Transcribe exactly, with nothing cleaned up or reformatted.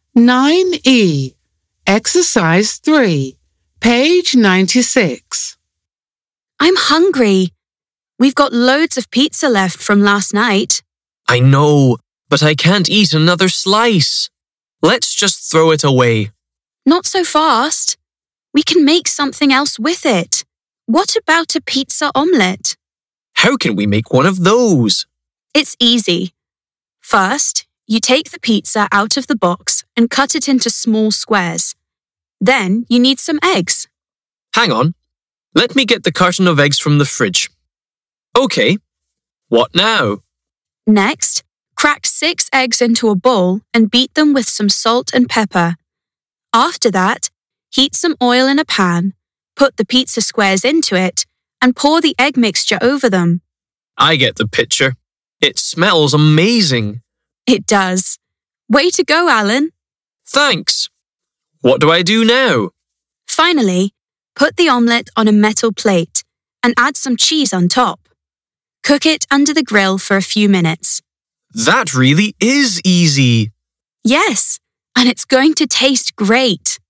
nine E, Exercise three, page ninety-six. I'm hungry. We've got loads of pizza left from last night. I know, but I can't eat another slice. Let's just throw it away. Not so fast. We can make something else with it. What about a pizza omelette? How can we make one of those? It's easy. First, you take the pizza out of the box and cut it into small squares. Then you need some eggs. Hang on. Let me get the carton of eggs from the fridge. Okay. What now? Next, crack six eggs into a bowl and beat them with some salt and pepper. After that, heat some oil in a pan, put the pizza squares into it, and pour the egg mixture over them. I get the picture. It smells amazing. It does. Way to go, Alan. Thanks. What do I do now? Finally, put the omelette on a metal plate and add some cheese on top. Cook it under the grill for a few minutes. That really is easy. Yes, and it's going to taste great.